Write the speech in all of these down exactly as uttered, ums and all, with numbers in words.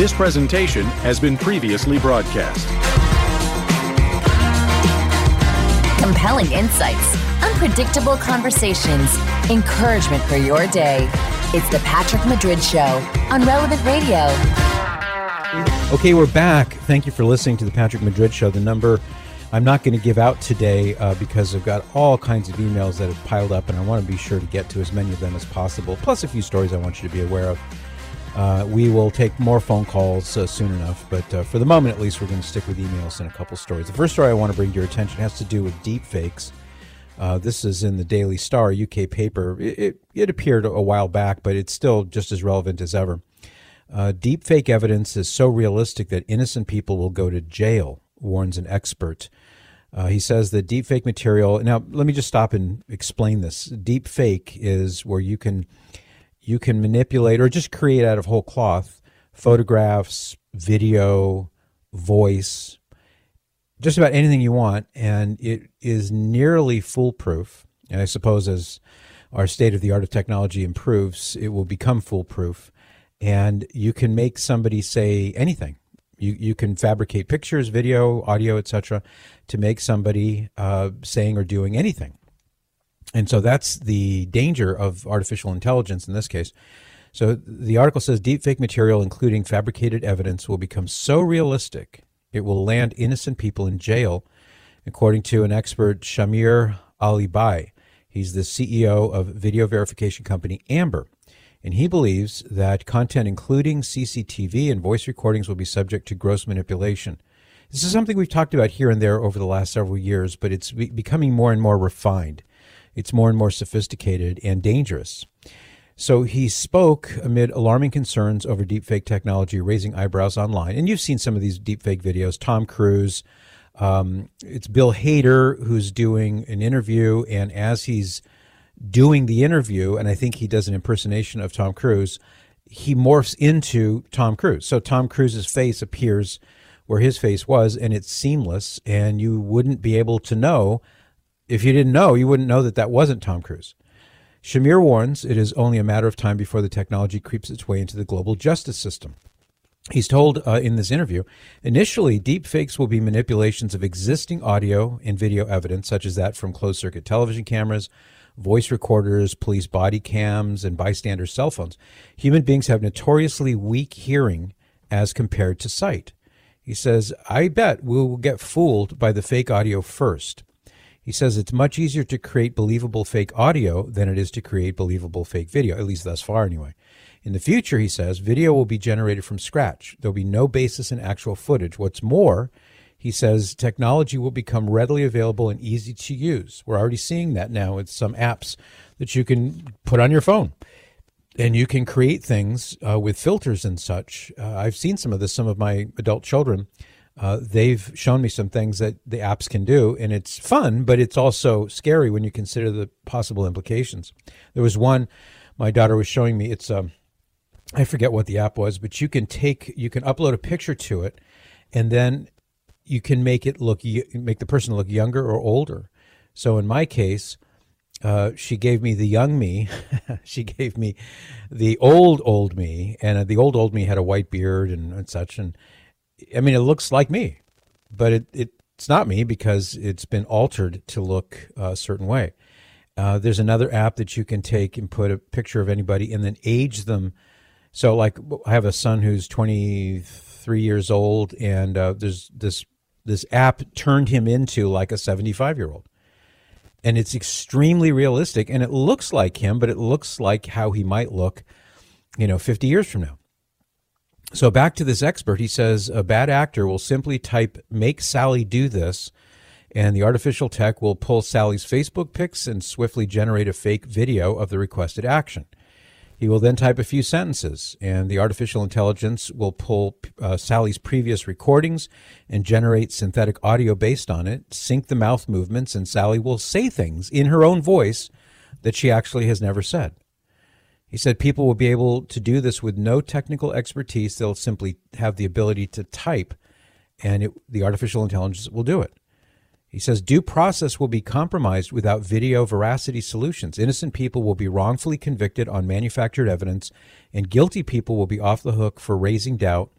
This presentation has been previously broadcast. Compelling insights, unpredictable conversations, encouragement for your day. It's the Patrick Madrid Show on Relevant Radio. Okay, we're back. Thank you for listening to the Patrick Madrid Show. The number I'm not going to give out today uh, because I've got all kinds of emails that have piled up, and I want to be sure to get to as many of them as possible, plus a few stories I want you to be aware of. Uh, we will take more phone calls uh, soon enough, but uh, for the moment, at least, we're going to stick with emails and a couple stories. The first story I want to bring to your attention has to do with deepfakes. Uh, this is in the Daily Star, U K paper. It, it, it appeared a while back, but it's still just as relevant as ever. Uh, deepfake evidence is so realistic that innocent people will go to jail, warns an expert. Uh, he says that deepfake material... Now, let me just stop and explain this. Deepfake is where you can... You can manipulate or just create out of whole cloth photographs, video, voice, just about anything you want, and it is nearly foolproof. And I suppose as our state of the art of technology improves, it will become foolproof, and you can make somebody say anything. You you can fabricate pictures, video, audio, et cetera, to make somebody uh, saying or doing anything. And so that's the danger of artificial intelligence in this case. So the article says deepfake material, including fabricated evidence, will become so realistic it will land innocent people in jail, according to an expert, Shamir Alibai. He's the C E O of video verification company Amber. And he believes that content including C C T V and voice recordings will be subject to gross manipulation. This is something we've talked about here and there over the last several years, but it's be- becoming more and more refined. It's more and more sophisticated and dangerous. So he spoke amid alarming concerns over deepfake technology, raising eyebrows online. And you've seen some of these deepfake videos. Tom Cruise, um, it's Bill Hader who's doing an interview, and as he's doing the interview, and I think he does an impersonation of Tom Cruise, he morphs into Tom Cruise. So Tom Cruise's face appears where his face was, and it's seamless, and you wouldn't be able to know. If you didn't know, you wouldn't know that that wasn't Tom Cruise. Shamir warns it is only a matter of time before the technology creeps its way into the global justice system. He's told uh, in this interview, initially, deepfakes will be manipulations of existing audio and video evidence, such as that from closed-circuit television cameras, voice recorders, police body cams, and bystander cell phones. Human beings have notoriously weak hearing as compared to sight. He says, I bet we'll get fooled by the fake audio first. He says it's much easier to create believable fake audio than it is to create believable fake video, at least thus far anyway. In the future, he says, video will be generated from scratch. There'll be no basis in actual footage. What's more, he says technology will become readily available and easy to use. We're already seeing that now with some apps that you can put on your phone. And you can create things uh, with filters and such. Uh, I've seen some of this, some of my adult children. Uh, they've shown me some things that the apps can do, and it's fun, but it's also scary when you consider the possible implications. There was one my daughter was showing me. It's um, I forget what the app was, but you can take, you can upload a picture to it, and then you can make it look, make the person look younger or older. So in my case, uh, she gave me the young me, she gave me the old old me, and the old old me had a white beard and, and such, and I mean, it looks like me, but it, it it's not me because it's been altered to look a certain way. Uh, there's another app that you can take and put a picture of anybody and then age them. So, like, I have a son who's twenty-three years old, and uh, there's this this app turned him into like a seventy-five-year-old. And it's extremely realistic, and it looks like him, but it looks like how he might look, you know, fifty years from now. So back to this expert, he says a bad actor will simply type, make Sally do this, and the artificial tech will pull Sally's Facebook pics and swiftly generate a fake video of the requested action. He will then type a few sentences, and the artificial intelligence will pull uh, Sally's previous recordings and generate synthetic audio based on it, sync the mouth movements, and Sally will say things in her own voice that she actually has never said. He said people will be able to do this with no technical expertise. They'll simply have the ability to type, and it, the artificial intelligence will do it. He says due process will be compromised without video veracity solutions. Innocent people will be wrongfully convicted on manufactured evidence, and guilty people will be off the hook for raising doubt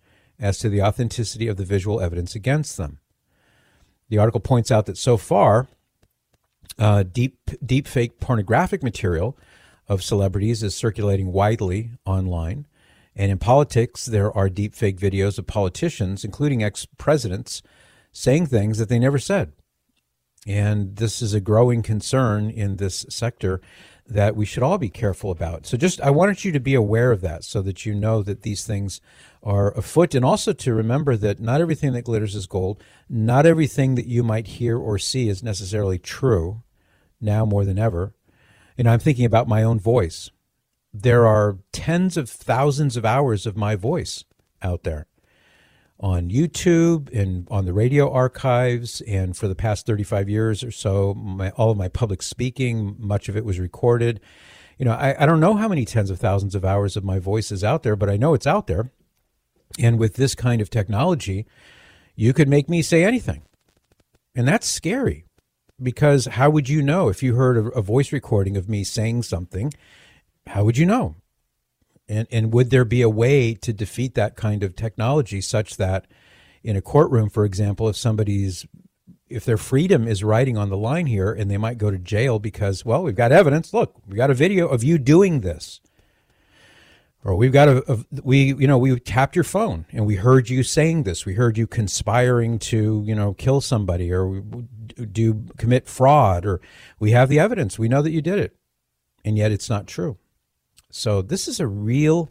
as to the authenticity of the visual evidence against them. The article points out that so far, uh, deep deep fake pornographic material of celebrities is circulating widely online. And in politics, there are deep fake videos of politicians, including ex-presidents, saying things that they never said. And this is a growing concern in this sector that we should all be careful about. So just, I wanted you to be aware of that so that you know that these things are afoot, and also to remember that not everything that glitters is gold. Not everything that you might hear or see is necessarily true, now more than ever. And I'm thinking about my own voice. There are tens of thousands of hours of my voice out there on YouTube and on the radio archives. And for the past thirty-five years or so, my, all of my public speaking, much of it was recorded. You know, I, I don't know how many tens of thousands of hours of my voice is out there, but I know it's out there. And with this kind of technology, you could make me say anything. And that's scary, because how would you know if you heard a, a voice recording of me saying something? How would you know? And and would there be a way to defeat that kind of technology such that in a courtroom, for example, if somebody's, if their freedom is riding on the line here and they might go to jail because, well, we've got evidence. Look, we got a video of you doing this. Or we've got a, a we, you know, we tapped your phone and we heard you saying this. We heard you conspiring to, you know, kill somebody or do commit fraud, or we have the evidence. We know that you did it. And yet it's not true. So this is a real,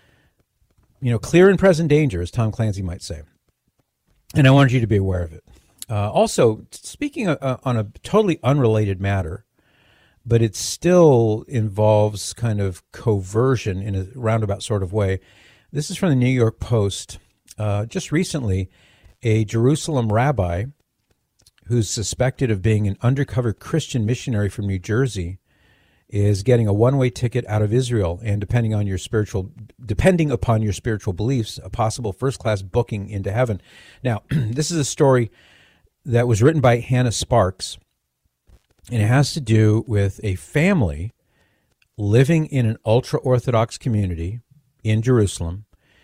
you know, clear and present danger, as Tom Clancy might say. And I wanted you to be aware of it. Uh, also, speaking of, uh, on a totally unrelated matter, but it still involves kind of coercion in a roundabout sort of way. This is from the New York Post. Uh, just recently, a Jerusalem rabbi who's suspected of being an undercover Christian missionary from New Jersey is getting a one-way ticket out of Israel, and depending on your spiritual, depending upon your spiritual beliefs, a possible first-class booking into heaven. Now, this is a story that was written by Hannah Sparks, and it has to do with a family living in an ultra-Orthodox community in Jerusalem,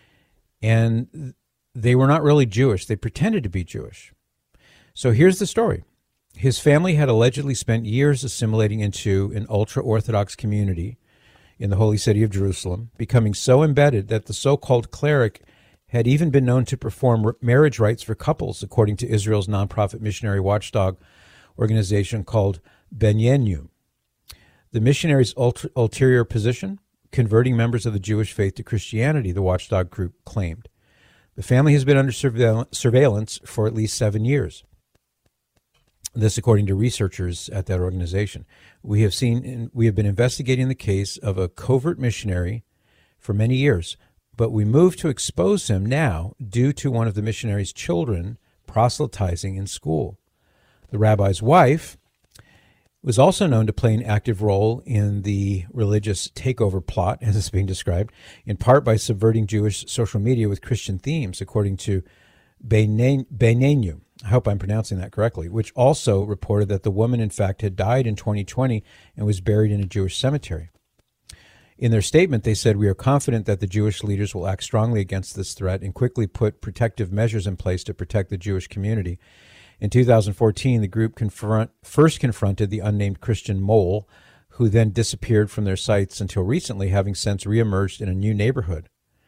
and they were not really Jewish. They pretended to be Jewish. So here's the story. His family had allegedly spent years assimilating into an ultra-Orthodox community in the holy city of Jerusalem, becoming so embedded that the so-called cleric had even been known to perform marriage rites for couples, according to Israel's nonprofit missionary watchdog organization called Benyenu. The missionary's ulter- ulterior position, converting members of the Jewish faith to Christianity, the watchdog group claimed. The family has been under surveil- surveillance for at least seven years. This, according to researchers at that organization. We have seen, we have been investigating the case of a covert missionary for many years, but we moved to expose him now due to one of the missionary's children proselytizing in school. The rabbi's wife was also known to play an active role in the religious takeover plot, as it's being described, in part by subverting Jewish social media with Christian themes, according to Benyenu. I hope I'm pronouncing that correctly, which also reported that the woman, in fact, had died in twenty twenty and was buried in a Jewish cemetery. In their statement, they said, "We are confident that the Jewish leaders will act strongly against this threat and quickly put protective measures in place to protect the Jewish community." In two thousand fourteen, the group confront, first confronted the unnamed Christian mole, who then disappeared from their sites until recently, having since reemerged in a new neighborhood.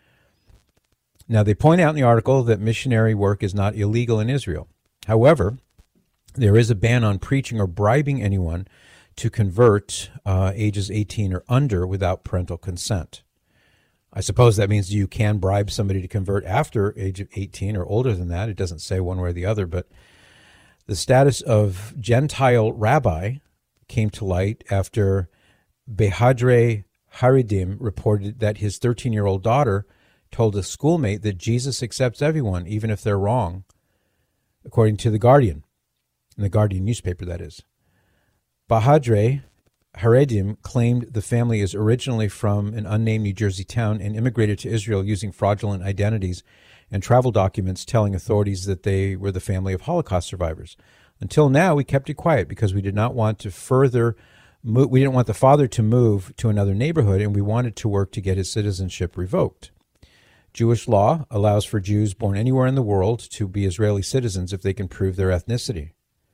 Now, they point out in the article that missionary work is not illegal in Israel. However, there is a ban on preaching or bribing anyone to convert uh, ages eighteen or under without parental consent. I suppose that means you can bribe somebody to convert after age of eighteen or older than that. It doesn't say one way or the other, but the status of Gentile rabbi came to light after Behadre Haridim reported that his thirteen-year-old daughter told a schoolmate that Jesus accepts everyone, even if they're wrong, according to The Guardian, in the Guardian newspaper, that is. Behadre Haredim claimed the family is originally from an unnamed New Jersey town and immigrated to Israel using fraudulent identities and travel documents telling authorities that they were the family of Holocaust survivors. Until now, we kept it quiet because we did not want to further move, we didn't want the father to move to another neighborhood, and we wanted to work to get his citizenship revoked. Jewish law allows for Jews born anywhere in the world to be Israeli citizens if they can prove their ethnicity.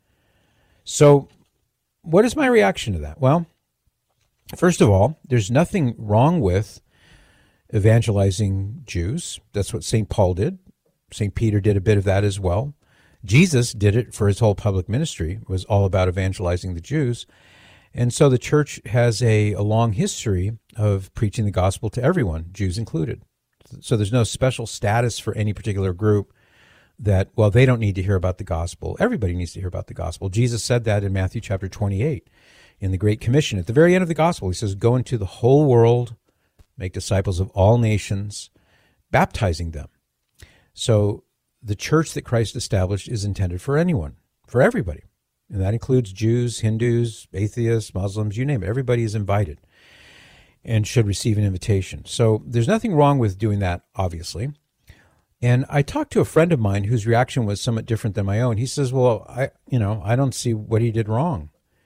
So what is my reaction to that? Well, first of all, there's nothing wrong with evangelizing Jews. That's what Saint Paul did. Saint Peter did a bit of that as well. Jesus did it for his whole public ministry. It was all about evangelizing the Jews. And so the church has a, a long history of preaching the gospel to everyone, Jews included. So there's no special status for any particular group that, well, they don't need to hear about the gospel. Everybody needs to hear about the gospel. Jesus said that in Matthew chapter twenty-eight in the Great Commission. At the very end of the gospel, he says, go into the whole world, make disciples of all nations, baptizing them. So the church that Christ established is intended for anyone, for everybody. And that includes Jews, Hindus, atheists, Muslims, you name it. Everybody is invited and should receive an invitation. So there's nothing wrong with doing that, obviously. And I talked to a friend of mine whose reaction was somewhat different than my own. He says, well, I, you know, I don't see what he did wrong.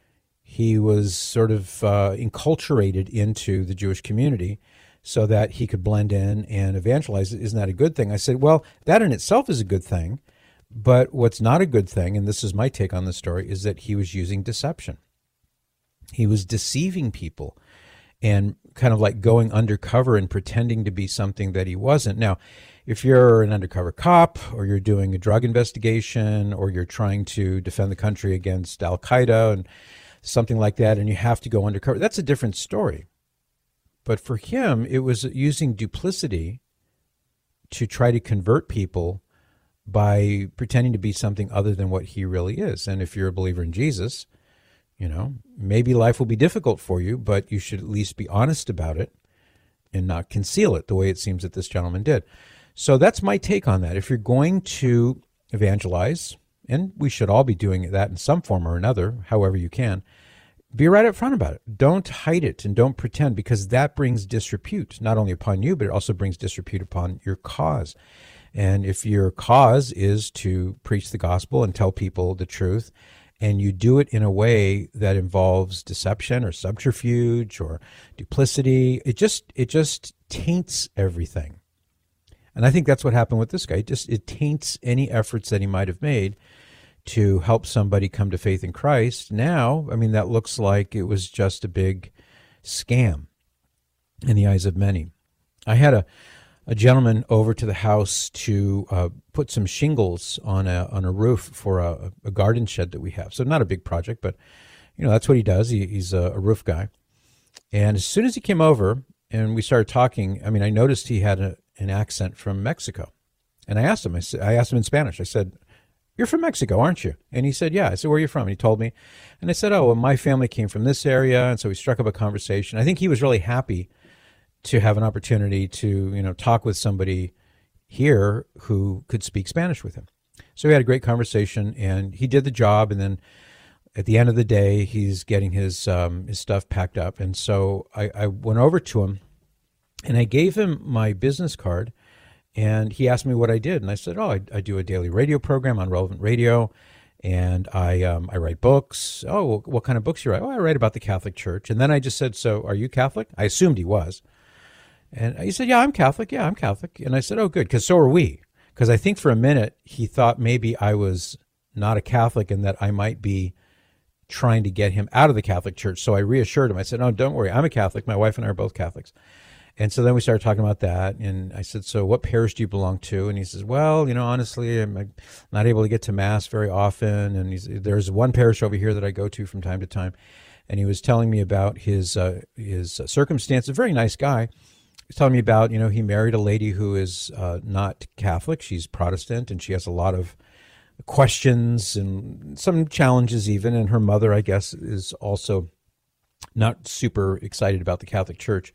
He was sort of uh, enculturated into the Jewish community so that he could blend in and evangelize. Isn't that a good thing? I said, well, that in itself is a good thing. But what's not a good thing, and this is my take on the story, is that he was using deception. He was deceiving people and kind of like going undercover and pretending to be something that he wasn't. Now, if you're an undercover cop or you're doing a drug investigation or you're trying to defend the country against Al-Qaeda and something like that, and you have to go undercover, that's a different story. But for him, it was using duplicity to try to convert people by pretending to be something other than what he really is. And if you're a believer in Jesus, you know, maybe life will be difficult for you, but you should at least be honest about it and not conceal it the way it seems that this gentleman did. So that's my take on that. If you're going to evangelize, and we should all be doing that in some form or another, however you can, be right up front about it. Don't hide it and don't pretend, because that brings disrepute, not only upon you, but it also brings disrepute upon your cause. And if your cause is to preach the gospel and tell people the truth, and you do it in a way that involves deception or subterfuge or duplicity, it just it just taints everything. And I think that's what happened with this guy. It just it taints any efforts that he might have made to help somebody come to faith in Christ. Now, I mean, that looks like it was just a big scam in the eyes of many. I had a a gentleman over to the house to uh, put some shingles on a on a roof for a, a garden shed that we have. So not a big project, but you know that's what he does. He, he's a, a roof guy. And as soon as he came over and we started talking, I mean, I noticed he had a, an accent from Mexico. And I asked him. I, said, I asked him in Spanish. I said, "You're from Mexico, aren't you?" And he said, "Yeah." I said, "Where are you from?" And he told me. And I said, "Oh, well, my family came from this area." And so we struck up a conversation. I think he was really happy to have an opportunity to, you know, talk with somebody here who could speak Spanish with him. So we had a great conversation, and he did the job. And then at the end of the day, he's getting his um, his stuff packed up. And so I, I went over to him, and I gave him my business card, and he asked me what I did. And I said, "Oh, I, I do a daily radio program on Relevant Radio, and I um, I write books." "Oh, well, what kind of books you write?" "Oh, I write about the Catholic Church." And then I just said, "So are you Catholic?" I assumed he was. And he said, "Yeah, I'm Catholic. Yeah, I'm Catholic." And I said, "Oh, good, because so are we." Because I think for a minute he thought maybe I was not a Catholic and that I might be trying to get him out of the Catholic Church. So I reassured him. I said, "No, don't worry. I'm a Catholic. My wife and I are both Catholics." And so then we started talking about that. And I said, "So what parish do you belong to?" And he says, "Well, you know, honestly, I'm not able to get to Mass very often. And he's, there's one parish over here that I go to from time to time." And he was telling me about his uh, his circumstance. A very nice guy. He's telling me about, you know, he married a lady who is uh, not Catholic. She's Protestant, and she has a lot of questions and some challenges even. And her mother, I guess, is also not super excited about the Catholic Church.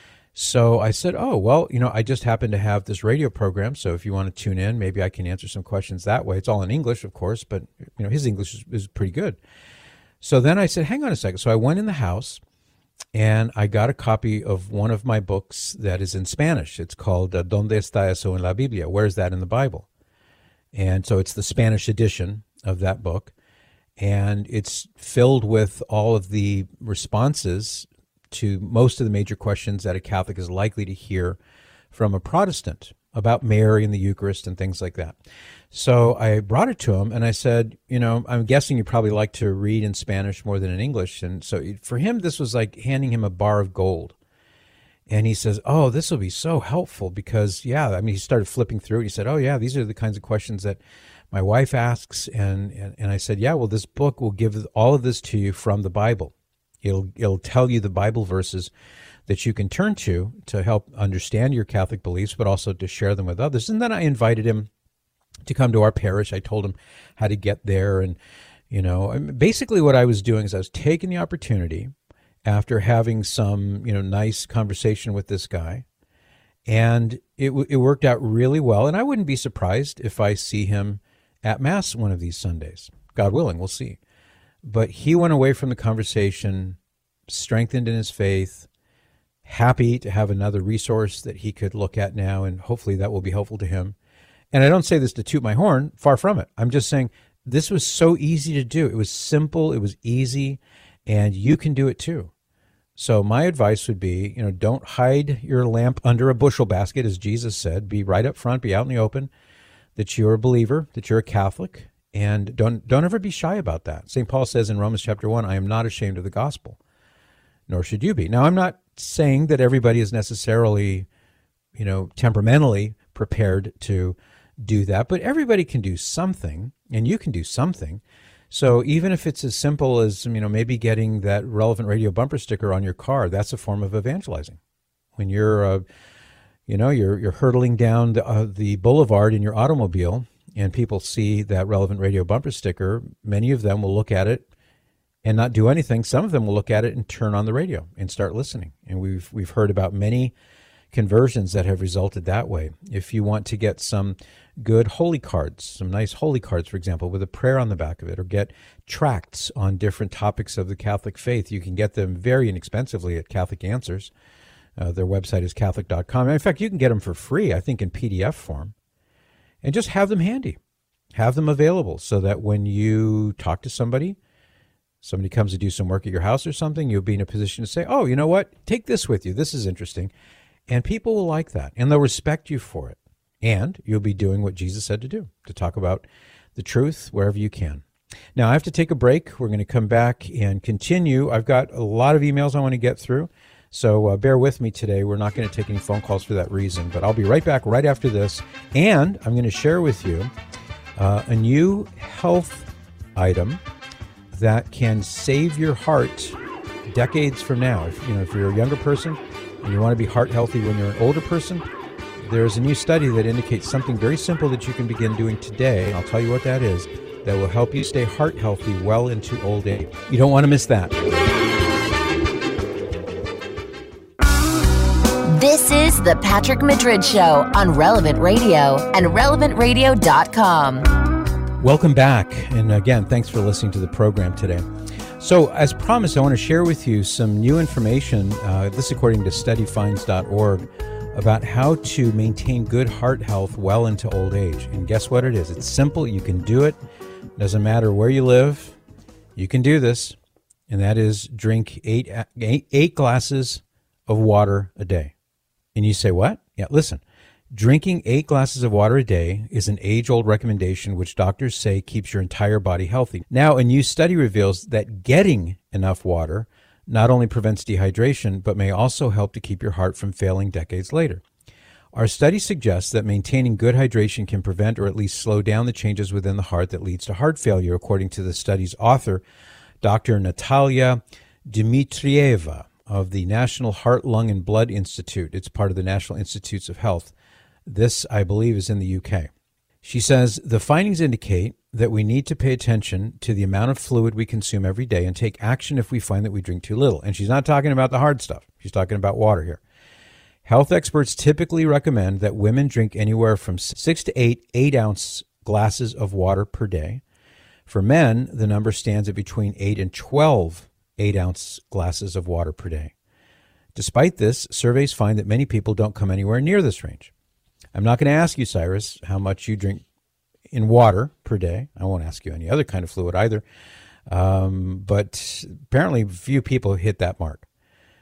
So I said, "Oh, well, you know, I just happen to have this radio program. So if you want to tune in, maybe I can answer some questions that way." It's all in English, of course, but, you know, his English is, is pretty good. So then I said, "Hang on a second." So I went in the house, and I got a copy of one of my books that is in Spanish. It's called uh, ¿Dónde está eso en la Biblia? Where is that in the Bible? And so it's the Spanish edition of that book. And it's filled with all of the responses to most of the major questions that a Catholic is likely to hear from a Protestant. about Mary and the Eucharist and things like that. So I brought it to him and I said, you know, I'm guessing you probably like to read in Spanish more than in English. And so for him, this was like handing him a bar of gold. And he says, oh, this will be so helpful because, yeah, I mean, he started flipping through it. He said, oh, yeah, these are the kinds of questions that my wife asks. And, and, and I said, yeah, well, this book will give all of this to you from the Bible. It'll, it'll tell you the Bible verses that you can turn to to help understand your Catholic beliefs, but also to share them with others. And then I invited him to come to our parish. I told him how to get there. And, you know, basically what I was doing is I was taking the opportunity after having some, you know, nice conversation with this guy. And it it worked out really well. And I wouldn't be surprised if I see him at Mass one of these Sundays. God willing, we'll see. But he went away from the conversation strengthened in his faith, happy to have another resource that he could look at now, and hopefully that will be helpful to him. And I don't say this to toot my horn, far from it. I'm just saying this was so easy to do. It was simple, it was easy, and you can do it too. So my advice would be, you know, don't hide your lamp under a bushel basket, as Jesus said. Be right up front, be out in the open, that you're a believer, that you're a Catholic, and don't don't ever be shy about that. Saint Paul says in Romans chapter one, I am not ashamed of the gospel, nor should you be. Now, I'm not saying that everybody is necessarily, you know, temperamentally prepared to do that, but everybody can do something, and you can do something. So even if it's as simple as, you know, maybe getting that Relevant Radio bumper sticker on your car, that's a form of evangelizing. When you're, uh, you know, you're you're hurtling down the, uh, the boulevard in your automobile, and people see that Relevant Radio bumper sticker, many of them will look at it and not do anything. Some of them will look at it and turn on the radio and start listening. And we've we've heard about many conversions that have resulted that way. If you want to get some good holy cards, some nice holy cards, for example, with a prayer on the back of it, or get tracts on different topics of the Catholic faith, you can get them very inexpensively at Catholic Answers. Uh, their website is Catholic dot com. In fact, you can get them for free, I think, in P D F form. And just have them handy. Have them available so that when you talk to somebody, somebody comes to do some work at your house or something, you'll be in a position to say, oh, you know what? Take this with you. This is interesting. And people will like that, and they'll respect you for it. And you'll be doing what Jesus said to do, to talk about the truth wherever you can. Now, I have to take a break. We're going to come back and continue. I've got a lot of emails I want to get through, so uh, bear with me today. We're not going to take any phone calls for that reason, but I'll be right back right after this. And I'm going to share with you uh, a new health item that can save your heart decades from now. If, you know, if you're a younger person and you want to be heart healthy when you're an older person, there's a new study that indicates something very simple that you can begin doing today. I'll tell you what that is, that will help you stay heart healthy well into old age. You don't want to miss that. This is the Patrick Madrid Show on Relevant Radio and relevant radio dot com. Welcome back. And again, thanks for listening to the program today. So as promised, I want to share with you some new information, uh, this according to study finds dot org, about how to maintain good heart health well into old age. And guess what it is? It's simple. You can do it. Doesn't matter where you live. You can do this. And that is drink eight, eight, eight glasses of water a day. And you say, what? Yeah, listen. Drinking eight glasses of water a day is an age-old recommendation which doctors say keeps your entire body healthy. Now, a new study reveals that getting enough water not only prevents dehydration, but may also help to keep your heart from failing decades later. Our study suggests that maintaining good hydration can prevent or at least slow down the changes within the heart that leads to heart failure, according to the study's author, Doctor Natalia Dmitrieva of the National Heart, Lung, and Blood Institute. It's part of the National Institutes of Health. This, I believe, is in the U K. She says, the findings indicate that we need to pay attention to the amount of fluid we consume every day and take action if we find that we drink too little. And she's not talking about the hard stuff. She's talking about water here. Health experts typically recommend that women drink anywhere from six to eight eight-ounce glasses of water per day. For men, the number stands at between eight and twelve eight-ounce glasses of water per day. Despite this, surveys find that many people don't come anywhere near this range. I'm not going to ask you, Cyrus, how much you drink in water per day. I won't ask you any other kind of fluid either. Um, but apparently few people hit that mark.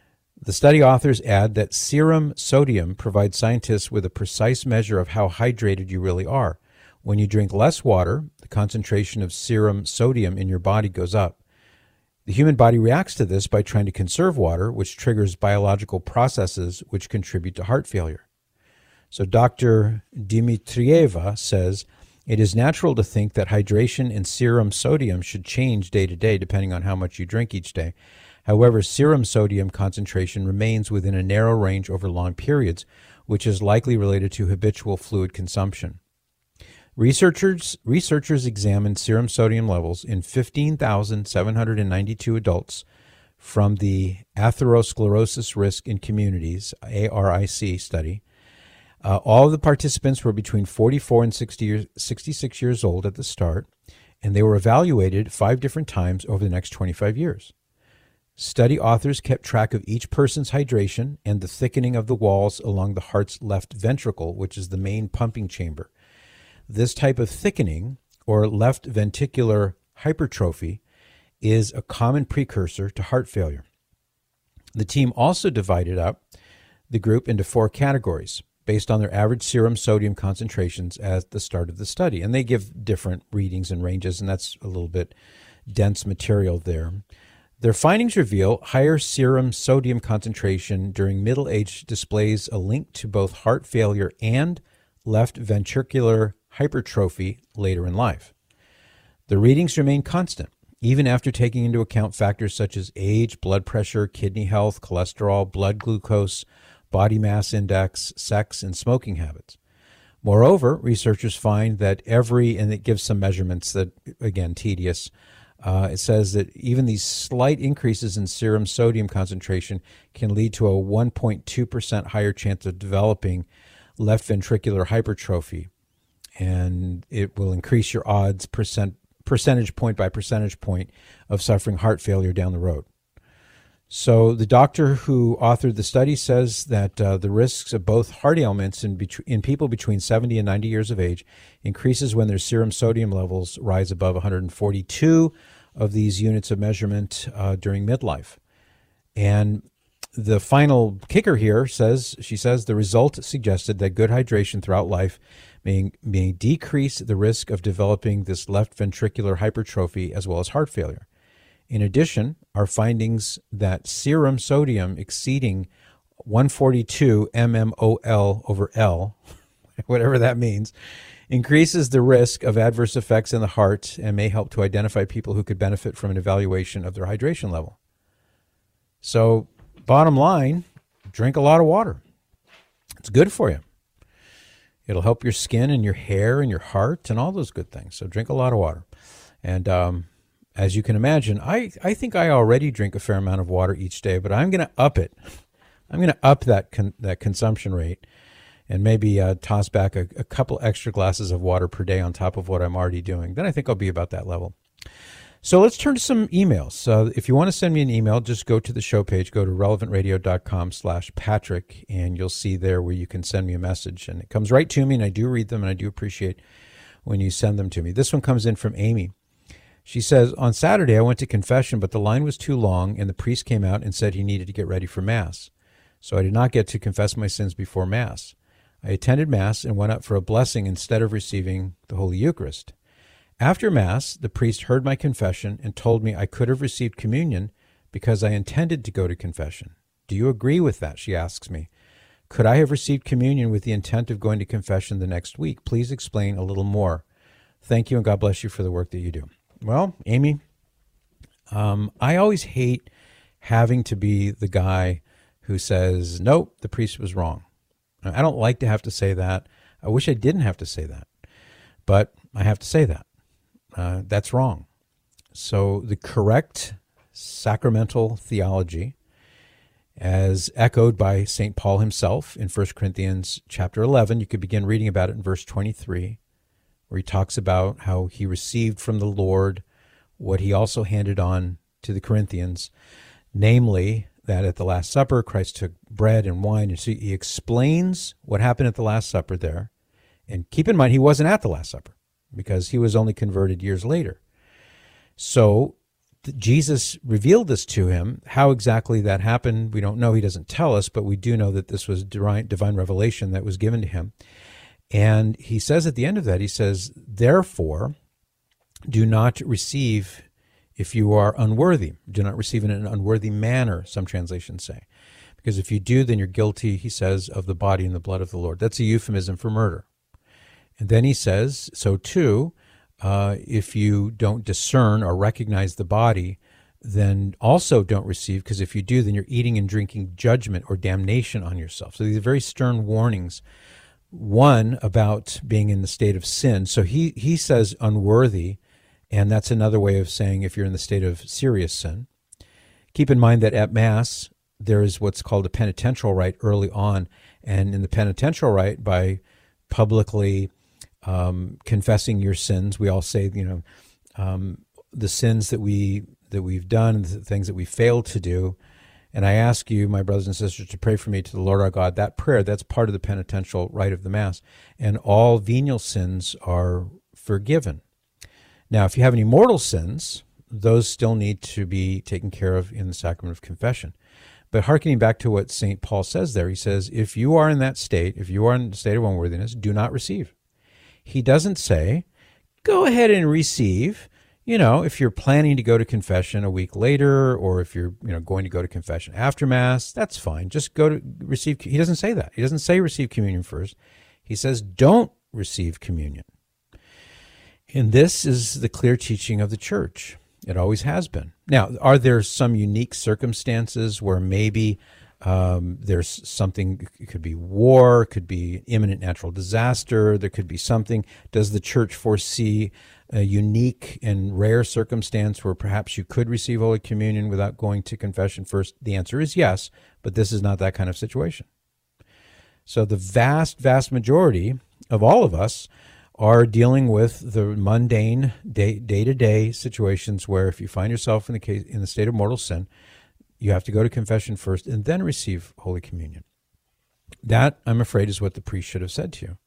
The study authors add that serum sodium provides scientists with a precise measure of how hydrated you really are. When you drink less water, the concentration of serum sodium in your body goes up. The human body reacts to this by trying to conserve water, which triggers biological processes which contribute to heart failure. So Doctor Dmitrieva says, it is natural to think that hydration and serum sodium should change day to day depending on how much you drink each day. However, serum sodium concentration remains within a narrow range over long periods, which is likely related to habitual fluid consumption. Researchers, researchers examined serum sodium levels in fifteen thousand seven hundred ninety-two adults from the Atherosclerosis Risk in Communities, A R I C study. Uh, all of the participants were between forty-four and sixty years, sixty-six years old at the start, and they were evaluated five different times over the next twenty-five years. Study authors kept track of each person's hydration and the thickening of the walls along the heart's left ventricle, which is the main pumping chamber. This type of thickening, or left ventricular hypertrophy, is a common precursor to heart failure. The team also divided up the group into four categories based on their average serum sodium concentrations at the start of the study. And they give different readings and ranges, and that's a little bit dense material there. Their findings reveal higher serum sodium concentration during middle age displays a link to both heart failure and left ventricular hypertrophy later in life. The readings remain constant, even after taking into account factors such as age, blood pressure, kidney health, cholesterol, blood glucose, body mass index, sex, and smoking habits. Moreover, researchers find that every, and it gives some measurements that, again, tedious, Uh, it says that even these slight increases in serum sodium concentration can lead to a one point two percent higher chance of developing left ventricular hypertrophy, and it will increase your odds percent, percentage point by percentage point of suffering heart failure down the road. So the doctor who authored the study says that uh, the risks of both heart ailments in, bet- in people between seventy and ninety years of age increases when their serum sodium levels rise above one hundred forty-two of these units of measurement uh, during midlife. And the final kicker here says, she says, the result suggested that good hydration throughout life may, may decrease the risk of developing this left ventricular hypertrophy as well as heart failure. In addition, our findings that serum sodium exceeding one forty-two mmol over L, whatever that means, increases the risk of adverse effects in the heart and may help to identify people who could benefit from an evaluation of their hydration level. So, bottom line, drink a lot of water. It's good for you. It'll help your skin and your hair and your heart and all those good things. So drink a lot of water. And um, as you can imagine, I, I think I already drink a fair amount of water each day, but I'm going to up it. I'm going to up that con- that consumption rate and maybe uh, toss back a, a couple extra glasses of water per day on top of what I'm already doing. Then I think I'll be about that level. So let's turn to some emails. Uh, if you want to send me an email, just go to the show page, go to relevantradio.com slash Patrick, and you'll see there where you can send me a message. And it comes right to me, and I do read them, and I do appreciate when you send them to me. This one comes in from Amy. She says, on Saturday I went to confession, but the line was too long, and the priest came out and said he needed to get ready for Mass. So I did not get to confess my sins before Mass. I attended Mass and went up for a blessing instead of receiving the Holy Eucharist. After Mass, the priest heard my confession and told me I could have received communion because I intended to go to confession. Do you agree with that? She asks me. Could I have received communion with the intent of going to confession the next week? Please explain a little more. Thank you, and God bless you for the work that you do. Well, Amy, um, I always hate having to be the guy who says, nope, the priest was wrong. I don't like to have to say that. I wish I didn't have to say that, but I have to say that. Uh, that's wrong. So the correct sacramental theology, as echoed by Saint Paul himself in First Corinthians chapter eleven, you could begin reading about it in verse twenty-three, where he talks about how he received from the Lord what he also handed on to the Corinthians, namely that at the Last Supper, Christ took bread and wine, and so he explains what happened at the Last Supper there. And keep in mind, he wasn't at the Last Supper, because he was only converted years later. So Jesus revealed this to him. How exactly that happened, we don't know. He doesn't tell us, but we do know that this was divine, divine revelation that was given to him. And he says at the end of that, he says, therefore, do not receive if you are unworthy. Do not receive in an unworthy manner, some translations say. Because if you do, then you're guilty, he says, of the body and the blood of the Lord. That's a euphemism for murder. And then he says, so too, Uh, if you don't discern or recognize the body, then also don't receive, because if you do, then you're eating and drinking judgment or damnation on yourself. So these are very stern warnings. One, about being in the state of sin. So he, he says unworthy, and that's another way of saying if you're in the state of serious sin. Keep in mind that at Mass, there is what's called a penitential rite early on, and in the penitential rite, by publicly Um, confessing your sins, we all say, you know, um, the sins that we that we've done, the things that we failed to do. And I ask you, my brothers and sisters, to pray for me to the Lord our God. That prayer, that's part of the penitential rite of the Mass, and all venial sins are forgiven. Now, if you have any mortal sins, those still need to be taken care of in the sacrament of confession. But hearkening back to what Saint Paul says there, he says, if you are in that state, if you are in the state of unworthiness, do not receive. He doesn't say, go ahead and receive. You know, if you're planning to go to confession a week later, or if you're, you know, going to go to confession after Mass, that's fine. Just go to receive. He doesn't say that. He doesn't say receive communion first. He says don't receive communion. And this is the clear teaching of the Church. It always has been. Now, are there some unique circumstances where maybe Um, there's something, it could be war, it could be imminent natural disaster, there could be something. Does the Church foresee a unique and rare circumstance where perhaps you could receive Holy Communion without going to confession first? The answer is yes, but this is not that kind of situation. So the vast, vast majority of all of us are dealing with the mundane, day, day-to-day situations where if you find yourself in the case, in the state of mortal sin, you have to go to confession first and then receive Holy Communion. That, I'm afraid, is what the priest should have said to you.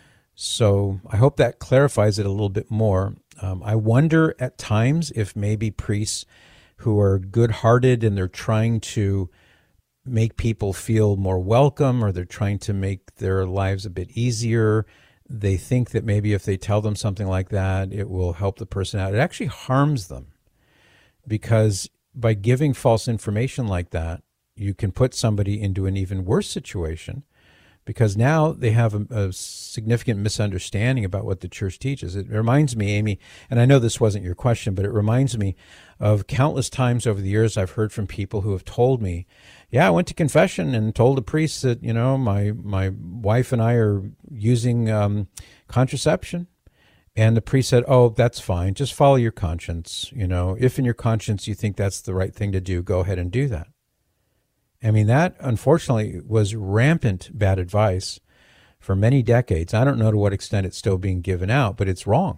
So I hope that clarifies it a little bit more. Um, I wonder at times if maybe priests who are good-hearted and they're trying to make people feel more welcome, or they're trying to make their lives a bit easier, they think that maybe if they tell them something like that, it will help the person out. It actually harms them, because by giving false information like that, you can put somebody into an even worse situation, because now they have a, a significant misunderstanding about what the Church teaches. It reminds me, Amy, and I know this wasn't your question, but it reminds me of countless times over the years I've heard from people who have told me, yeah, I went to confession and told the priest that, you know, my, my wife and I are using um, contraception. And the priest said, oh, that's fine. Just follow your conscience. You know, if in your conscience you think that's the right thing to do, go ahead and do that. I mean, that, unfortunately, was rampant bad advice for many decades. I don't know to what extent it's still being given out, but it's wrong.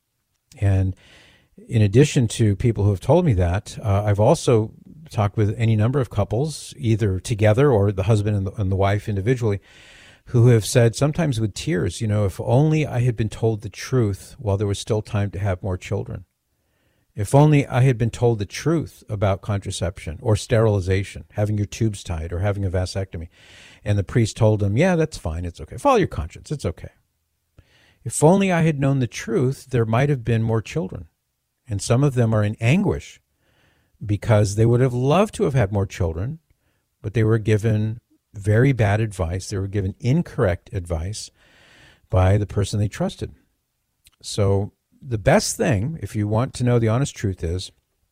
And in addition to people who have told me that, uh, I've also talked with any number of couples, either together or the husband and the, and the wife individually, who have said, sometimes with tears, you know, if only I had been told the truth while there was still time to have more children. If only I had been told the truth about contraception or sterilization, having your tubes tied or having a vasectomy. And the priest told them, yeah, that's fine, it's okay. Follow your conscience, it's okay. If only I had known the truth, there might have been more children. And some of them are in anguish because they would have loved to have had more children, but they were given very bad advice. They were given incorrect advice by the person they trusted. So the best thing, if you want to know the honest truth, is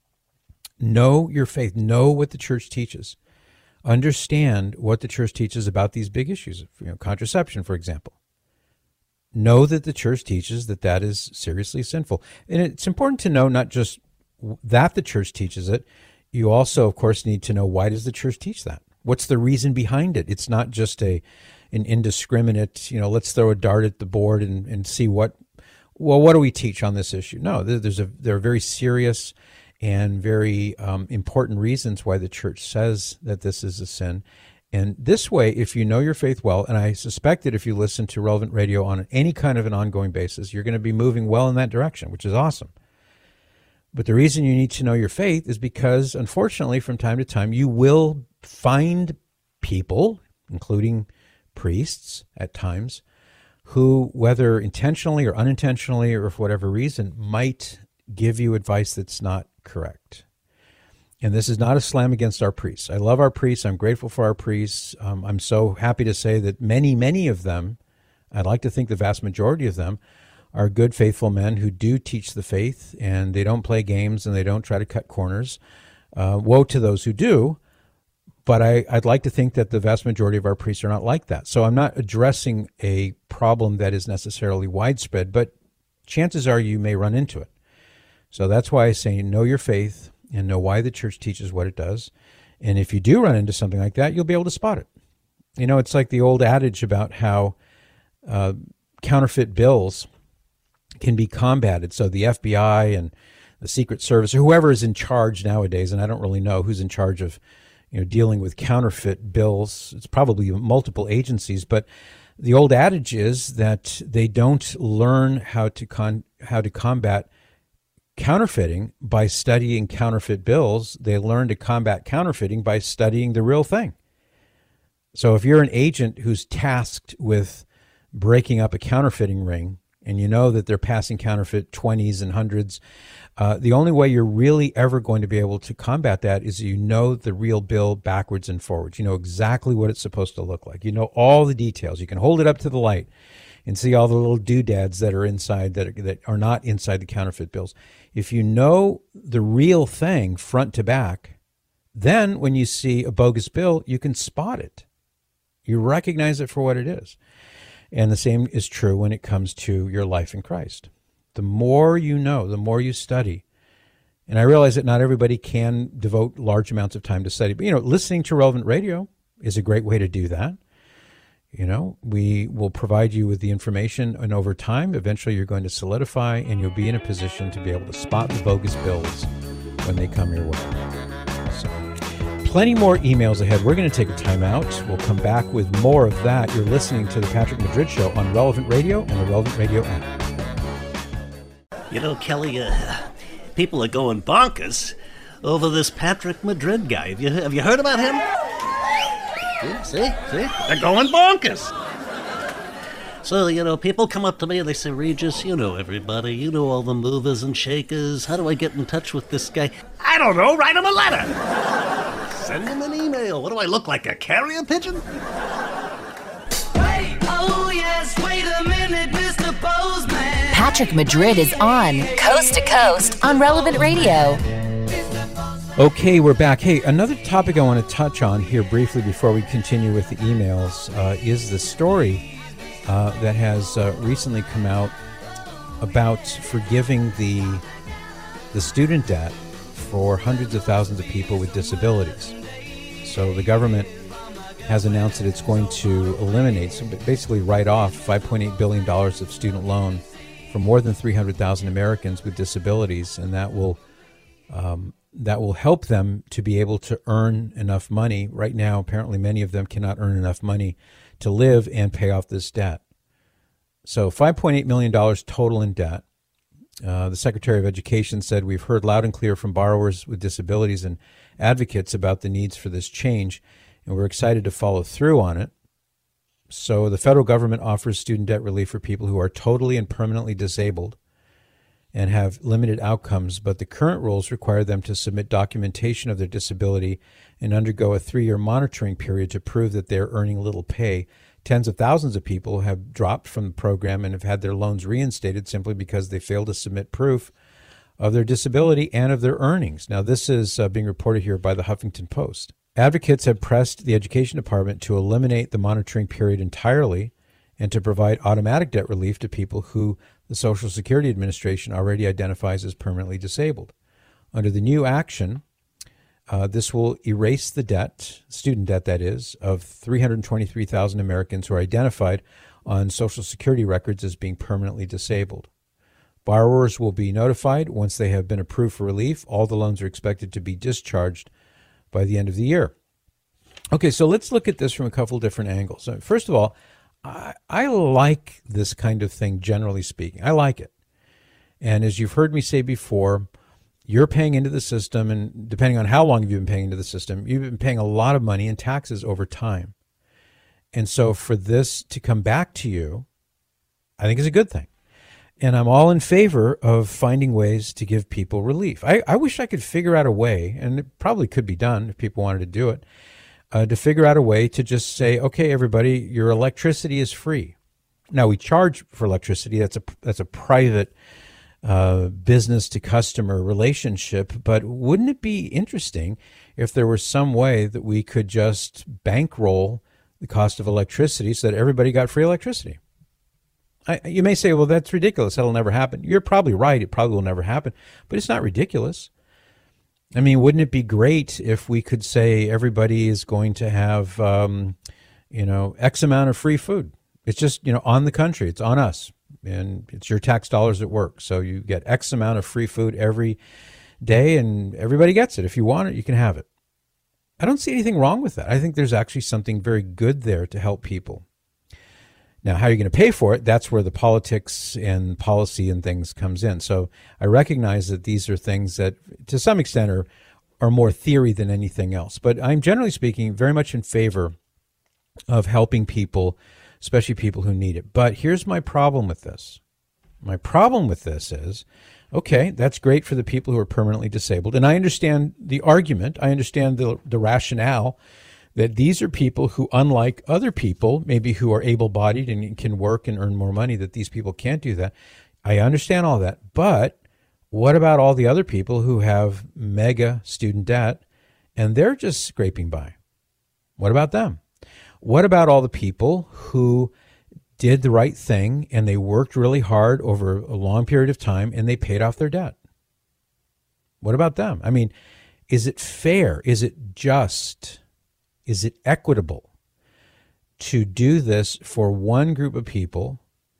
know your faith. Know what the Church teaches. Understand what the Church teaches about these big issues, you know, contraception, for example. Know that the Church teaches that that is seriously sinful. And it's important to know not just that the Church teaches it. You also, of course, need to know, why does the Church teach that? What's the reason behind it? It's not just a an indiscriminate, you know, let's throw a dart at the board and, and see what, well, what do we teach on this issue? No, there's a there are very serious and very um, important reasons why the Church says that this is a sin. And this way, if you know your faith well, and I suspect that if you listen to Relevant Radio on any kind of an ongoing basis, you're going to be moving well in that direction, which is awesome. But the reason you need to know your faith is because, unfortunately, from time to time, you will find people, including priests at times, who, whether intentionally or unintentionally or for whatever reason, might give you advice that's not correct. And this is not a slam against our priests. I love our priests. I'm grateful for our priests. Um, I'm so happy to say that many, many of them, I'd like to think the vast majority of them, are good, faithful men who do teach the faith, and they don't play games and they don't try to cut corners. Uh, woe to those who do. But I, I'd like to think that the vast majority of our priests are not like that. So I'm not addressing a problem that is necessarily widespread, but chances are you may run into it. So that's why I say know your faith and know why the church teaches what it does. And if you do run into something like that, you'll be able to spot it. You know, it's like the old adage about how uh, counterfeit bills can be combated. So the F B I and the Secret Service, or whoever is in charge nowadays, and I don't really know who's in charge of you know, dealing with counterfeit bills. It's probably multiple agencies, but the old adage is that they don't learn how to con- how to combat counterfeiting by studying counterfeit bills. They learn to combat counterfeiting by studying the real thing. So if you're an agent who's tasked with breaking up a counterfeiting ring, and you know that they're passing counterfeit twenties and hundreds, uh, the only way you're really ever going to be able to combat that is you know the real bill backwards and forwards. You know exactly what it's supposed to look like. You know all the details. You can hold it up to the light and see all the little doodads that are inside that are, that are not inside the counterfeit bills. If you know the real thing front to back, then when you see a bogus bill, you can spot it. You recognize it for what it is. And the same is true when it comes to your life in Christ. The more you know, the more you study. And I realize that not everybody can devote large amounts of time to study. But, you know, listening to Relevant Radio is a great way to do that. You know, we will provide you with the information, and over time, eventually you're going to solidify, and you'll be in a position to be able to spot the bogus bills when they come your way. So, plenty more emails ahead. We're going to take a time out. We'll come back with more of that. You're listening to The Patrick Madrid Show on Relevant Radio and the Relevant Radio app. You know, Kelly, uh, people are going bonkers over this Patrick Madrid guy. Have you, have you heard about him? See, see, see? They're going bonkers. So, you know, people come up to me and they say, Regis, you know everybody. You know all the movers and shakers. How do I get in touch with this guy? I don't know. Write him a letter. Send him an email. What do I look like, a carrier pigeon? Wait, oh yes, wait a minute, Mister Postman. Patrick Madrid is on Coast to Coast on Relevant Radio. Okay, we're back. Hey, another topic I want to touch on here briefly before we continue with the emails uh, is the story uh, that has uh, recently come out about forgiving the the student debt for hundreds of thousands of people with disabilities. So the government has announced that it's going to eliminate, so basically write off five point eight billion dollars of student loan for more than three hundred thousand Americans with disabilities, and that will um, that will help them to be able to earn enough money. Right now, apparently many of them cannot earn enough money to live and pay off this debt. So five point eight million dollars total in debt. Uh, the Secretary of Education said, we've heard loud and clear from borrowers with disabilities and advocates about the needs for this change, and we're excited to follow through on it. So the federal government offers student debt relief for people who are totally and permanently disabled and have limited outcomes, but the current rules require them to submit documentation of their disability and undergo a three-year monitoring period to prove that they're earning little pay. Tens of thousands of people have dropped from the program and have had their loans reinstated simply because they failed to submit proof of their disability and of their earnings. Now, this is uh, being reported here by the Huffington Post. Advocates have pressed the Education Department to eliminate the monitoring period entirely and to provide automatic debt relief to people who the Social Security Administration already identifies as permanently disabled. Under the new action, uh, this will erase the debt, student debt that is, of three hundred twenty-three thousand Americans who are identified on Social Security records as being permanently disabled. Borrowers will be notified once they have been approved for relief. All the loans are expected to be discharged by the end of the year. Okay, so let's look at this from a couple different angles. First of all, I, I like this kind of thing, generally speaking. I like it. And as you've heard me say before, you're paying into the system, and depending on how long you've been paying into the system, you've been paying a lot of money in taxes over time. And so for this to come back to you, I think is a good thing. And I'm all in favor of finding ways to give people relief. I, I wish I could figure out a way, and it probably could be done if people wanted to do it, uh, to figure out a way to just say, okay, everybody, your electricity is free. Now, we charge for electricity. That's a, that's a private uh, business to customer relationship. But wouldn't it be interesting if there were some way that we could just bankroll the cost of electricity so that everybody got free electricity? I, you may say, well, that's ridiculous. That'll never happen. You're probably right. It probably will never happen. But it's not ridiculous. I mean, wouldn't it be great if we could say everybody is going to have, um, you know, X amount of free food? It's just, you know, on the country. It's on us. And it's your tax dollars at work. So you get X amount of free food every day, and everybody gets it. If you want it, you can have it. I don't see anything wrong with that. I think there's actually something very good there to help people. Now, how are you going to pay for it? That's where the politics and policy and things comes in. So I recognize that these are things that, to some extent, are, are more theory than anything else. But I'm generally speaking very much in favor of helping people, especially people who need it. But here's my problem with this. My problem with this is, okay, that's great for the people who are permanently disabled. And I understand the argument. I understand the, the rationale that these are people who, unlike other people, maybe who are able-bodied and can work and earn more money, that these people can't do that. I understand all that. But what about all the other people who have mega student debt and they're just scraping by? What about them? What about all the people who did the right thing and they worked really hard over a long period of time and they paid off their debt? What about them? I mean, is it fair? Is it just? Is it equitable to do this for one group of people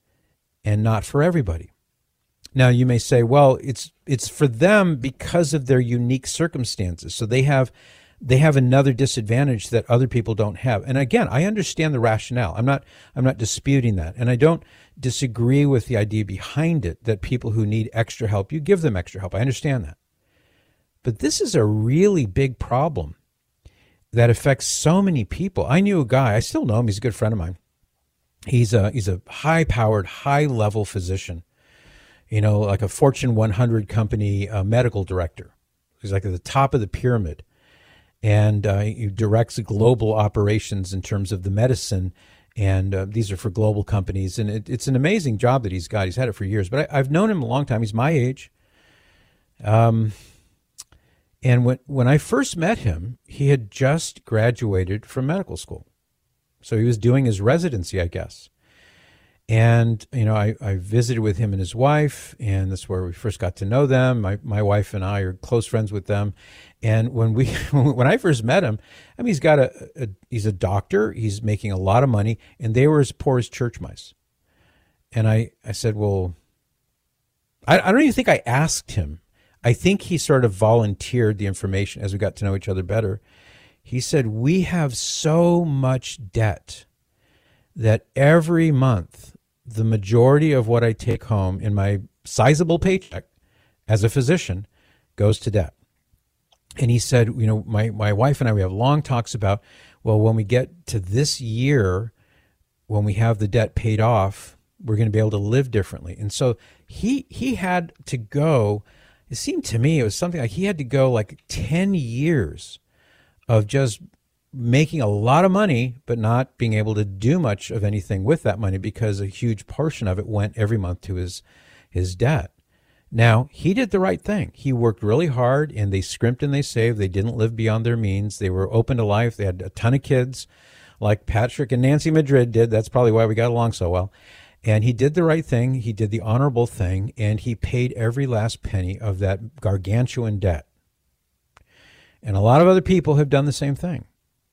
and not for everybody? Now, you may say, well, it's it's for them because of their unique circumstances. So they have they have another disadvantage that other people don't have. And again, I understand the rationale. I'm not I'm not disputing that. And I don't disagree with the idea behind it that people who need extra help, you give them extra help. I understand that. But this is a really big problem that affects so many people. I knew a guy, I still know him, he's a good friend of mine. He's a, he's a high-powered, high-level physician, you know, like a Fortune one hundred company uh, medical director. He's like at the top of the pyramid. And uh, he directs global operations in terms of the medicine. And uh, these are for global companies. And it, it's an amazing job that he's got. He's had it for years. But I, I've known him a long time. He's my age. Um. And when, when I first met him, he had just graduated from medical school. So he was doing his residency, I guess. And, you know, I, I visited with him and his wife, and that's where we first got to know them. My my wife and I are close friends with them. And when we when I first met him, I mean, he's got a, a he's a doctor, he's making a lot of money, and they were as poor as church mice. And I, I said, well, I, I don't even think I asked him. I think he sort of volunteered the information as we got to know each other better. He said, we have so much debt that every month, the majority of what I take home in my sizable paycheck as a physician goes to debt. And he said, you know, my, my wife and I, we have long talks about, well, when we get to this year, when we have the debt paid off, we're going to be able to live differently. And so he he had to go. It seemed to me it was something like he had to go like ten years of just making a lot of money, but not being able to do much of anything with that money because a huge portion of it went every month to his, his debt. Now, he did the right thing. He worked really hard, and they scrimped and they saved. They didn't live beyond their means. They were open to life. They had a ton of kids like Patrick and Nancy Madrid did. That's probably why we got along so well. And he did the right thing. He did the honorable thing, and he paid every last penny of that gargantuan debt. And a lot of other people have done the same thing.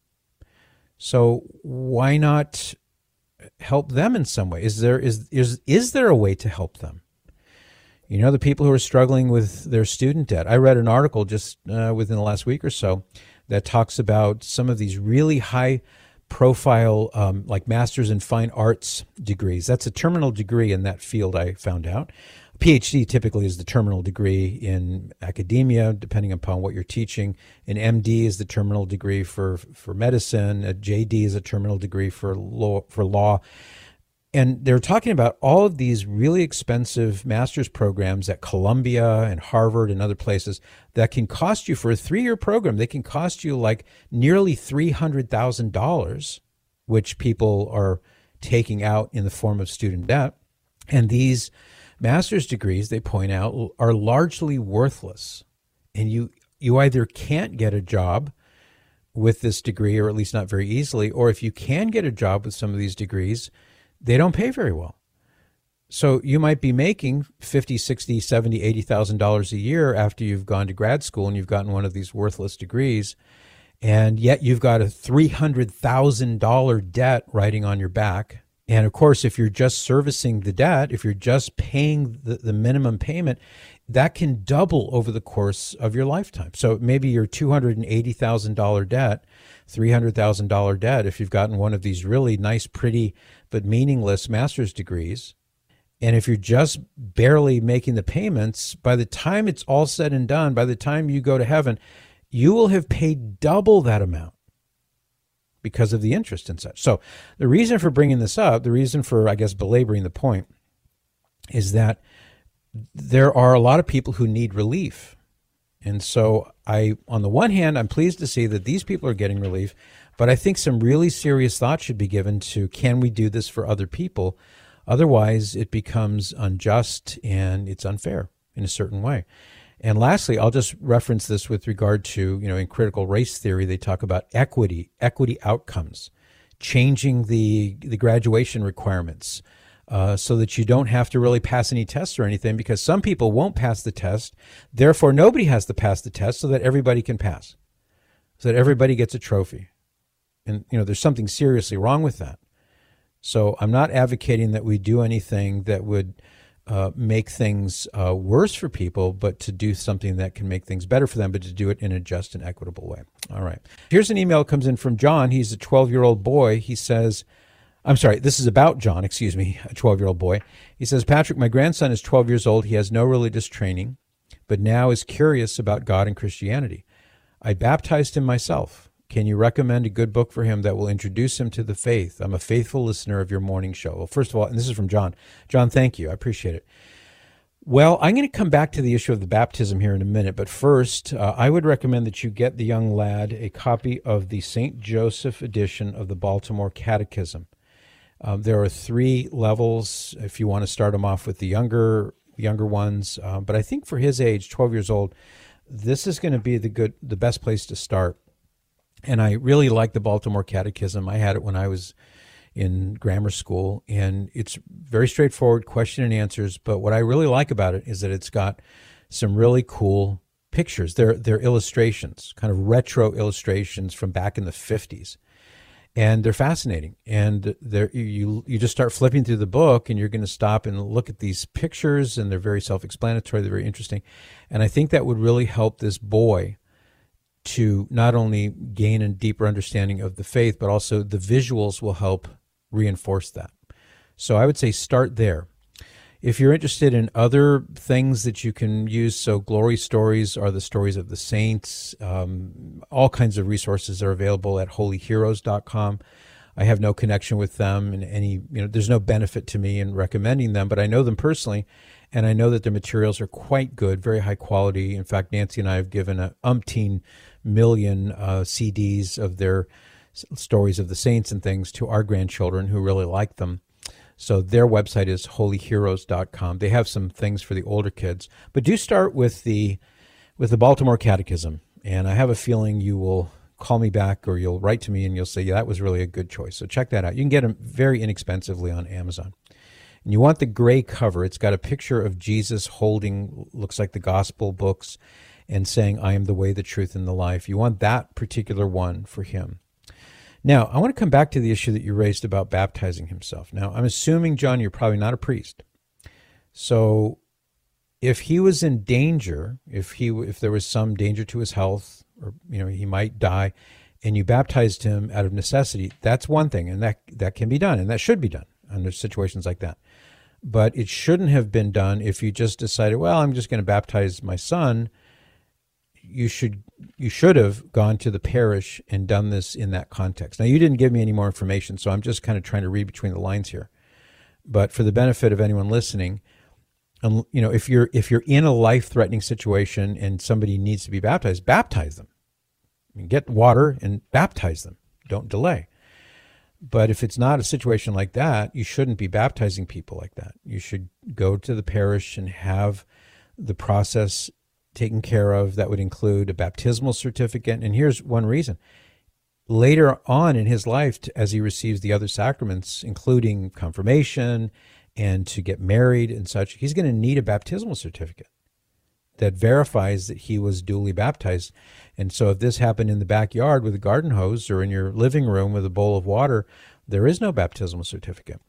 So why not help them in some way? Is there is is is there a way to help them? You know, the people who are struggling with their student debt. I read an article just uh, within the last week or so that talks about some of these really high profile, um, like master's in fine arts degrees. That's a terminal degree in that field, I found out. PhD typically is the terminal degree in academia, depending upon what you're teaching. An M D is the terminal degree for, for medicine. A J D is a terminal degree for law, for law. And they're talking about all of these really expensive master's programs at Columbia and Harvard and other places that can cost you, for a three-year program, they can cost you like nearly three hundred thousand dollars, which people are taking out in the form of student debt. And these master's degrees, they point out, are largely worthless. And you, you either can't get a job with this degree, or at least not very easily, or if you can get a job with some of these degrees, they don't pay very well. So you might be making fifty, sixty, seventy, eighty thousand dollars a year after you've gone to grad school and you've gotten one of these worthless degrees, and yet you've got a three hundred thousand dollars debt riding on your back. And of course, if you're just servicing the debt, if you're just paying the, the minimum payment, that can double over the course of your lifetime. So maybe your two hundred eighty thousand dollars debt, three hundred thousand dollars debt, if you've gotten one of these really nice, pretty, but meaningless master's degrees, and if you're just barely making the payments, by the time it's all said and done, by the time you go to heaven, you will have paid double that amount because of the interest and such. So the reason for bringing this up, the reason for, I guess, belaboring the point, is that there are a lot of people who need relief. And so I, on the one hand, I'm pleased to see that these people are getting relief, but I think some really serious thought should be given to, can we do this for other people? Otherwise, it becomes unjust and it's unfair in a certain way. And lastly, I'll just reference this with regard to, you know, in critical race theory, they talk about equity, equity outcomes, changing the, the graduation requirements, Uh, so that you don't have to really pass any tests or anything, because some people won't pass the test. Therefore, nobody has to pass the test so that everybody can pass, so that everybody gets a trophy. And, you know, there's something seriously wrong with that. So I'm not advocating that we do anything that would uh, make things uh, worse for people, but to do something that can make things better for them, but to do it in a just and equitable way. All right. Here's an email that comes in from John. He's a twelve-year-old boy. He says, I'm sorry, this is about John, excuse me, a twelve-year-old boy. He says, Patrick, my grandson is twelve years old. He has no religious training, but now is curious about God and Christianity. I baptized him myself. Can you recommend a good book for him that will introduce him to the faith? I'm a faithful listener of your morning show. Well, first of all, and this is from John. John, thank you. I appreciate it. Well, I'm going to come back to the issue of the baptism here in a minute, but first, uh, I would recommend that you get the young lad a copy of the Saint Joseph edition of the Baltimore Catechism. Um, there are three levels if you want to start him off with the younger younger ones. Um, but I think for his age, twelve years old, this is going to be the good, the best place to start. And I really like the Baltimore Catechism. I had it when I was in grammar school, and it's very straightforward, question and answers. But what I really like about it is that it's got some really cool pictures. They're, they're illustrations, kind of retro illustrations from back in the fifties. And they're fascinating. And they're, you you just start flipping through the book, and you're going to stop and look at these pictures, and they're very self-explanatory. They're very interesting. And I think that would really help this boy to not only gain a deeper understanding of the faith, but also the visuals will help reinforce that. So I would say start there. If you're interested in other things that you can use, so glory stories are the stories of the saints. Um, all kinds of resources are available at holy heroes dot com. I have no connection with them, and any, you know, there's no benefit to me in recommending them, but I know them personally, and I know that their materials are quite good, very high quality. In fact, Nancy and I have given a umpteen million uh, C Ds of their stories of the saints and things to our grandchildren who really like them. So their website is holy heroes dot com. They have some things for the older kids, but do start with the with the Baltimore Catechism. And I have a feeling you will call me back, or you'll write to me and you'll say, yeah, that was really a good choice. So check that out. You can get them very inexpensively on Amazon. And you want the gray cover. It's got a picture of Jesus holding, looks like the gospel books, and saying, I am the way, the truth, and the life. You want that particular one for him. Now, I want to come back to the issue that you raised about baptizing himself. Now, I'm assuming, John, you're probably not a priest. So if he was in danger, if he if there was some danger to his health, or, you know, he might die, and you baptized him out of necessity, that's one thing, and that that can be done, and that should be done under situations like that. But it shouldn't have been done if you just decided, well, I'm just going to baptize my son. You should you should have gone to the parish and done this in that context. Now, you didn't give me any more information, so I'm just kind of trying to read between the lines here. But for the benefit of anyone listening, um, you know, if you're if you're in a life-threatening situation and somebody needs to be baptized, baptize them. I mean, get water and baptize them. Don't delay. But if it's not a situation like that, you shouldn't be baptizing people like that. You should go to the parish and have the process taken care of. That would include a baptismal certificate. And here's one reason. Later on in his life, as he receives the other sacraments, including confirmation and to get married and such, he's going to need a baptismal certificate that verifies that he was duly baptized. And so if this happened in the backyard with a garden hose or in your living room with a bowl of water, there is no baptismal certificate.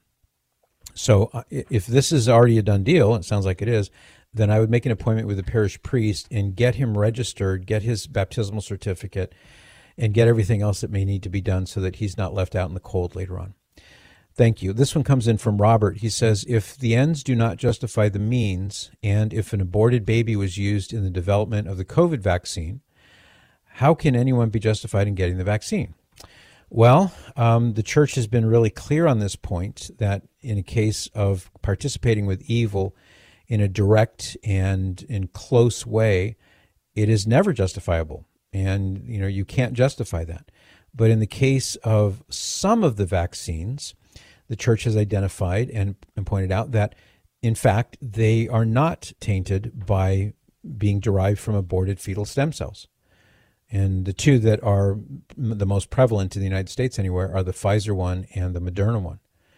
So uh, if this is already a done deal, it sounds like it is, then I would make an appointment with the parish priest and get him registered, get his baptismal certificate, and get everything else that may need to be done so that he's not left out in the cold later on. Thank you. This one comes in from Robert. He says, if the ends do not justify the means, and if an aborted baby was used in the development of the COVID vaccine, how can anyone be justified in getting the vaccine? Well, um, the church has been really clear on this point, that in a case of participating with evil in a direct and in close way, it is never justifiable. And, you know, you can't justify that. But in the case of some of the vaccines, the church has identified and, and pointed out that, in fact, they are not tainted by being derived from aborted fetal stem cells. And the two that are the most prevalent in the United States anywhere are the Pfizer one and the Moderna one.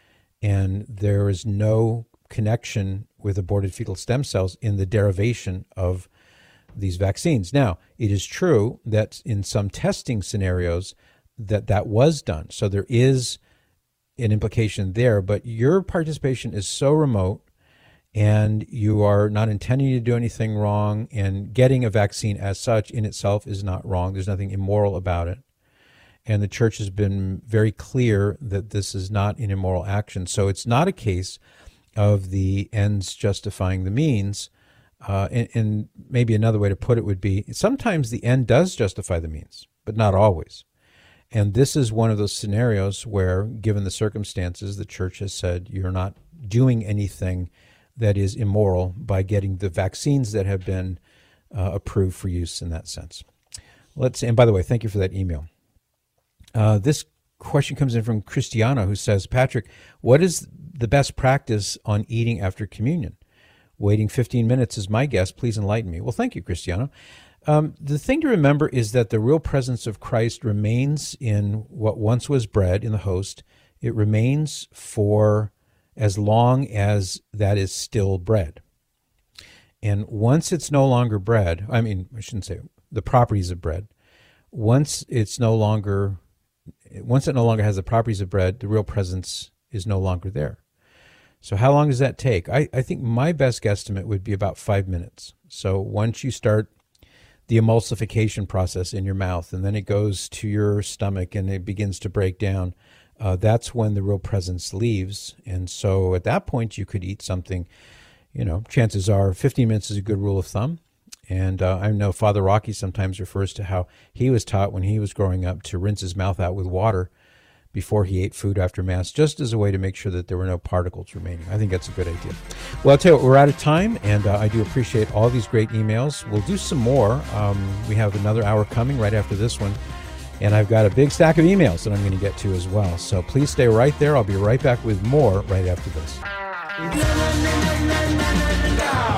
And there is no connection with aborted fetal stem cells in the derivation of these vaccines. Now, it is true that in some testing scenarios that that was done. So there is an implication there, but your participation is so remote and you are not intending to do anything wrong, and getting a vaccine as such in itself is not wrong. There's nothing immoral about it. And the church has been very clear that this is not an immoral action. So it's not a case of the ends justifying the means. Uh, and, and maybe another way to put it would be, sometimes the end does justify the means, but not always. And this is one of those scenarios where, given the circumstances, the church has said you're not doing anything that is immoral by getting the vaccines that have been uh, approved for use in that sense. Let's. And by the way, thank you for that email. Uh, this question comes in from Christiana, who says, Patrick, what is the best practice on eating after communion? Waiting fifteen minutes is my guess. Please enlighten me. Well, thank you, Christiana. Um, the thing to remember is that the real presence of Christ remains in what once was bread in the host. It remains for as long as that is still bread. And once it's no longer bread, I mean, I shouldn't say the properties of bread, once it's no longer, once it no longer has the properties of bread, the real presence is no longer there. So how long does that take? I, I think my best guesstimate would be about five minutes. So once you start the emulsification process in your mouth, and then it goes to your stomach and it begins to break down, uh, that's when the real presence leaves. And so at that point, you could eat something, you know, chances are fifteen minutes is a good rule of thumb. And uh, I know Father Rocky sometimes refers to how he was taught when he was growing up to rinse his mouth out with water before he ate food after Mass, just as a way to make sure that there were no particles remaining. I think that's a good idea. Well, I'll tell you what, we're out of time, and uh, I do appreciate all these great emails. We'll do some more. Um, we have another hour coming right after this one, and I've got a big stack of emails that I'm going to get to as well. So please stay right there. I'll be right back with more right after this.